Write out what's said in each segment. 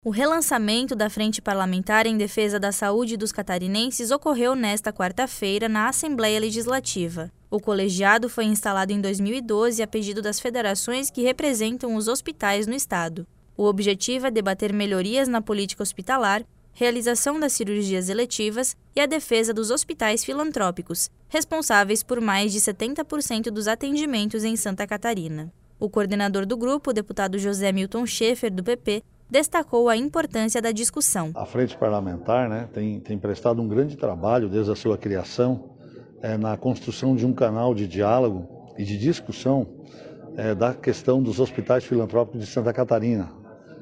O relançamento da Frente Parlamentar em Defesa da Saúde dos Catarinenses ocorreu nesta quarta-feira na Assembleia Legislativa. O colegiado foi instalado em 2012 a pedido das federações que representam os hospitais no estado. O objetivo é debater melhorias na política hospitalar, realização das cirurgias eletivas e a defesa dos hospitais filantrópicos, responsáveis por mais de 70% dos atendimentos em Santa Catarina. O coordenador do grupo, o deputado José Milton Schaefer, do PP, destacou a importância da discussão. A Frente Parlamentar tem prestado um grande trabalho desde a sua criação na construção de um canal de diálogo e de discussão da questão dos hospitais filantrópicos de Santa Catarina.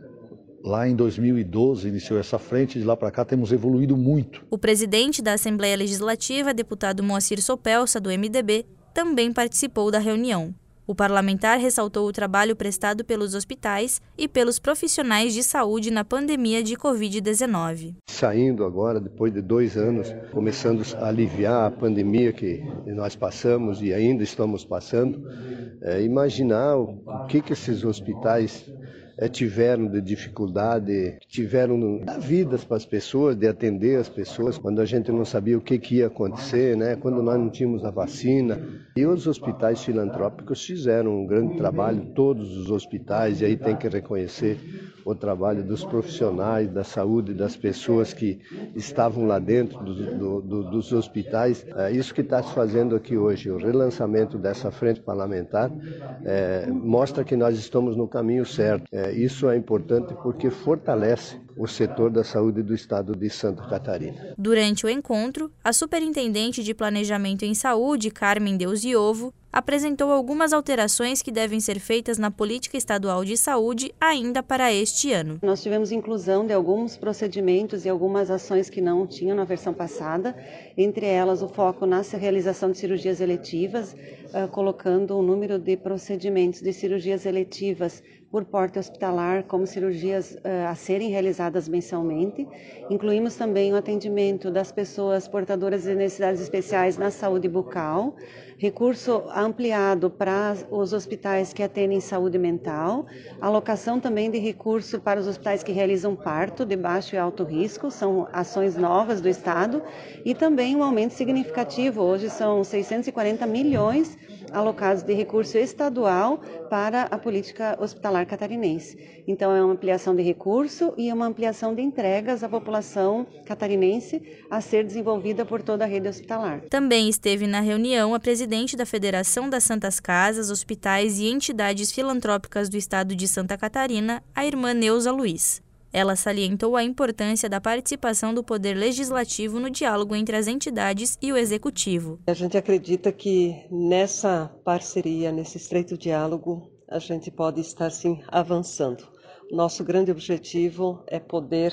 Lá em 2012 iniciou essa frente, de lá para cá temos evoluído muito. O presidente da Assembleia Legislativa, deputado Moacir Sopelsa, do MDB, também participou da reunião. O parlamentar ressaltou o trabalho prestado pelos hospitais e pelos profissionais de saúde na pandemia de Covid-19. Saindo agora, depois de 2 anos, começando a aliviar a pandemia que nós passamos e ainda estamos passando, imaginar o que esses hospitais tiveram de dificuldade, tiveram dar vidas para as pessoas, de atender as pessoas, quando a gente não sabia o que ia acontecer, quando nós não tínhamos a vacina. E os hospitais filantrópicos fizeram um grande trabalho, todos os hospitais, e aí tem que reconhecer o trabalho dos profissionais da saúde, das pessoas que estavam lá dentro dos hospitais. Isso que está se fazendo aqui hoje, o relançamento dessa frente parlamentar, mostra que nós estamos no caminho certo. Isso é importante porque fortalece o setor da saúde do estado de Santa Catarina. Durante o encontro, a superintendente de Planejamento em Saúde, Carmen Deuziovo, apresentou algumas alterações que devem ser feitas na política estadual de saúde ainda para este ano. Nós tivemos inclusão de alguns procedimentos e algumas ações que não tinham na versão passada, entre elas o foco na realização de cirurgias eletivas, colocando o número de procedimentos de cirurgias eletivas por porte hospitalar como cirurgias a serem realizadas mensalmente. Incluímos também o atendimento das pessoas portadoras de necessidades especiais na saúde bucal, recurso ampliado para os hospitais que atendem saúde mental, alocação também de recurso para os hospitais que realizam parto de baixo e alto risco, são ações novas do Estado, e também um aumento significativo, hoje são 640 milhões alocados de recurso estadual para a política hospitalar catarinense. Então é uma ampliação de recurso e uma ampliação de entregas à população catarinense a ser desenvolvida por toda a rede hospitalar. Também esteve na reunião a presidente da Federação das Santas Casas, Hospitais e Entidades Filantrópicas do Estado de Santa Catarina, a irmã Neuza Luiz. Ela salientou a importância da participação do Poder Legislativo no diálogo entre as entidades e o Executivo. A gente acredita que nessa parceria, nesse estreito diálogo, a gente pode estar sim avançando. Nosso grande objetivo é poder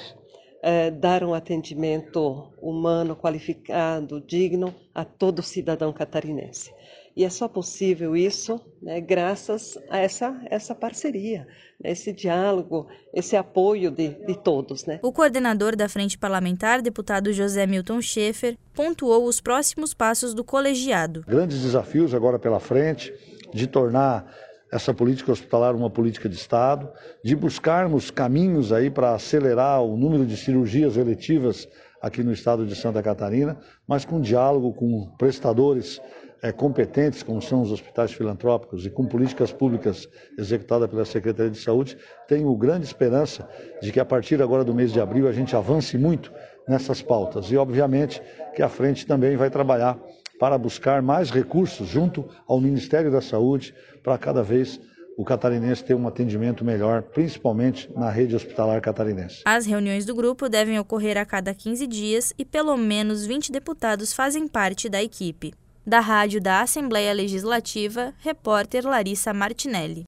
dar um atendimento humano, qualificado, digno a todo cidadão catarinense. E é só possível isso graças a essa parceria, esse diálogo, esse apoio de todos. O coordenador da Frente Parlamentar, deputado José Milton Schaefer, pontuou os próximos passos do colegiado. Grandes desafios agora pela frente, de tornar essa política hospitalar uma política de Estado, de buscarmos caminhos aí para acelerar o número de cirurgias eletivas aqui no estado de Santa Catarina, mas com diálogo com prestadores competentes, como são os hospitais filantrópicos, e com políticas públicas executadas pela Secretaria de Saúde. Tenho grande esperança de que a partir agora do mês de abril a gente avance muito nessas pautas e, obviamente, que a frente também vai trabalhar para buscar mais recursos junto ao Ministério da Saúde para cada vez o catarinense ter um atendimento melhor, principalmente na rede hospitalar catarinense. As reuniões do grupo devem ocorrer a cada 15 dias e pelo menos 20 deputados fazem parte da equipe. Da Rádio da Assembleia Legislativa, repórter Larissa Martinelli.